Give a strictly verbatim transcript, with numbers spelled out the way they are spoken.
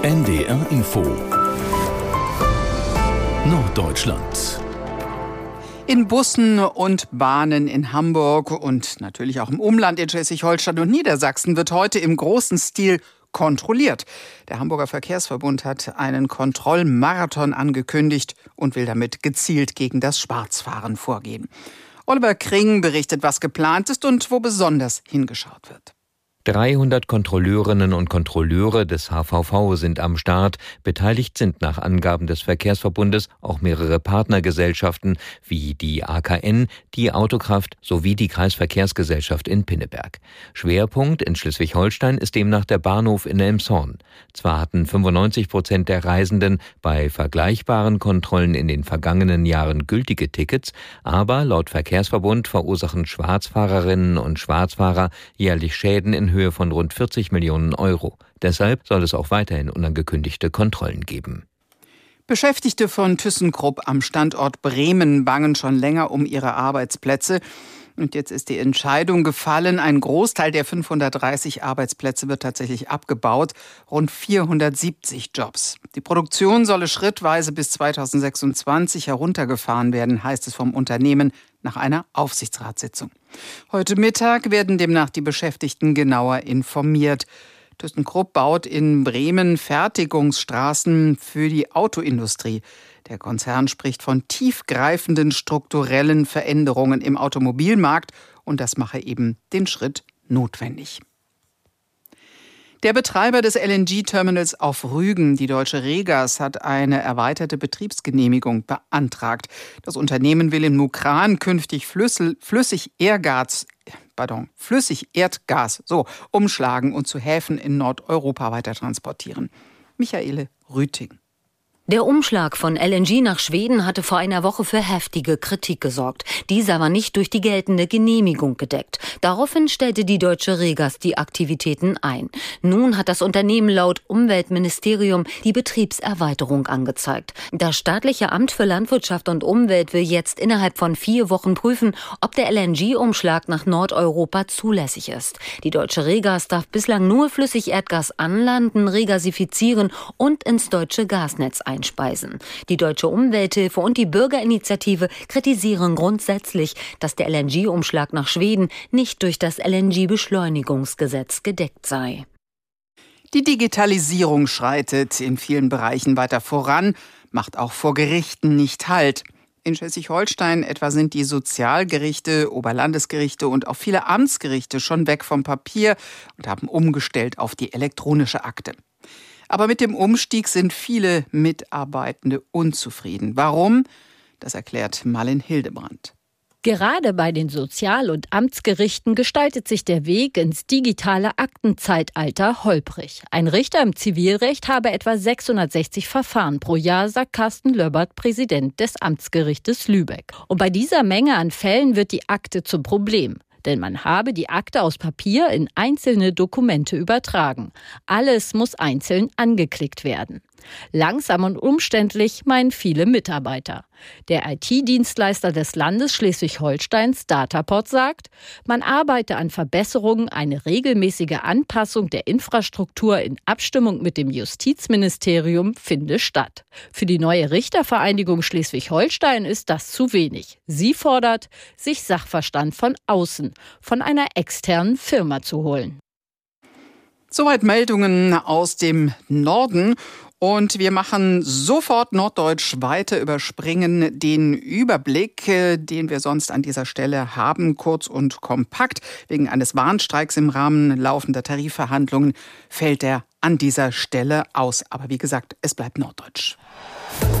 N D R Info Norddeutschland. In Bussen und Bahnen in Hamburg und natürlich auch im Umland in Schleswig-Holstein und Niedersachsen wird heute im großen Stil kontrolliert. Der Hamburger Verkehrsverbund hat einen Kontrollmarathon angekündigt und will damit gezielt gegen das Schwarzfahren vorgehen. Oliver Kring berichtet, was geplant ist und wo besonders hingeschaut wird. dreihundert Kontrolleurinnen und Kontrolleure des H V V sind am Start. Beteiligt sind nach Angaben des Verkehrsverbundes auch mehrere Partnergesellschaften wie die A K N, die Autokraft sowie die Kreisverkehrsgesellschaft in Pinneberg. Schwerpunkt in Schleswig-Holstein ist demnach der Bahnhof in Elmshorn. Zwar hatten fünfundneunzig Prozent der Reisenden bei vergleichbaren Kontrollen in den vergangenen Jahren gültige Tickets, aber laut Verkehrsverbund verursachen Schwarzfahrerinnen und Schwarzfahrer jährlich Schäden in Höhe von rund vierzig Millionen Euro. Deshalb soll es auch weiterhin unangekündigte Kontrollen geben. Beschäftigte von ThyssenKrupp am Standort Bremen bangen schon länger um ihre Arbeitsplätze. Und jetzt ist die Entscheidung gefallen, ein Großteil der fünfhundertdreißig Arbeitsplätze wird tatsächlich abgebaut, rund vierhundertsiebzig Jobs. Die Produktion solle schrittweise bis zweitausendsechsundzwanzig heruntergefahren werden, heißt es vom Unternehmen nach einer Aufsichtsratssitzung. Heute Mittag werden demnach die Beschäftigten genauer informiert. ThyssenKrupp baut in Bremen Fertigungsstraßen für die Autoindustrie. Der Konzern spricht von tiefgreifenden strukturellen Veränderungen im Automobilmarkt und das mache eben den Schritt notwendig. Der Betreiber des L N G-Terminals auf Rügen, die deutsche Regas, hat eine erweiterte Betriebsgenehmigung beantragt. Das Unternehmen will im Mukran künftig Flüssel, flüssig Erdgas, pardon, flüssig Erdgas so, umschlagen und zu Häfen in Nordeuropa weiter transportieren. Michaele Rüting. Der Umschlag von L N G nach Schweden hatte vor einer Woche für heftige Kritik gesorgt. Dieser war nicht durch die geltende Genehmigung gedeckt. Daraufhin stellte die deutsche Regas die Aktivitäten ein. Nun hat das Unternehmen laut Umweltministerium die Betriebserweiterung angezeigt. Das staatliche Amt für Landwirtschaft und Umwelt will jetzt innerhalb von vier Wochen prüfen, ob der L N G-Umschlag nach Nordeuropa zulässig ist. Die deutsche Regas darf bislang nur Flüssigerdgas anlanden, regasifizieren und ins deutsche Gasnetz einspeisen. Die Deutsche Umwelthilfe und die Bürgerinitiative kritisieren grundsätzlich, dass der L N G-Umschlag nach Schweden nicht durch das L N G-Beschleunigungsgesetz gedeckt sei. Die Digitalisierung schreitet in vielen Bereichen weiter voran, macht auch vor Gerichten nicht Halt. In Schleswig-Holstein etwa sind die Sozialgerichte, Oberlandesgerichte und auch viele Amtsgerichte schon weg vom Papier und haben umgestellt auf die elektronische Akte. Aber mit dem Umstieg sind viele Mitarbeitende unzufrieden. Warum? Das erklärt Malin Hildebrandt. Gerade bei den Sozial- und Amtsgerichten gestaltet sich der Weg ins digitale Aktenzeitalter holprig. Ein Richter im Zivilrecht habe etwa sechshundertsechzig Verfahren pro Jahr, sagt Carsten Löbbert, Präsident des Amtsgerichtes Lübeck. Und bei dieser Menge an Fällen wird die Akte zum Problem. Denn man habe die Akte aus Papier in einzelne Dokumente übertragen. Alles muss einzeln angeklickt werden. Langsam und umständlich, meinen viele Mitarbeiter. Der I T-Dienstleister des Landes Schleswig-Holsteins, Dataport, sagt, man arbeite an Verbesserungen, eine regelmäßige Anpassung der Infrastruktur in Abstimmung mit dem Justizministerium finde statt. Für die neue Richtervereinigung Schleswig-Holstein ist das zu wenig. Sie fordert, sich Sachverstand von außen, von einer externen Firma zu holen. Soweit Meldungen aus dem Norden. Und wir machen sofort Norddeutsch weiter, überspringen den Überblick, den wir sonst an dieser Stelle haben, kurz und kompakt. Wegen eines Warnstreiks im Rahmen laufender Tarifverhandlungen fällt er an dieser Stelle aus. Aber wie gesagt, es bleibt Norddeutsch.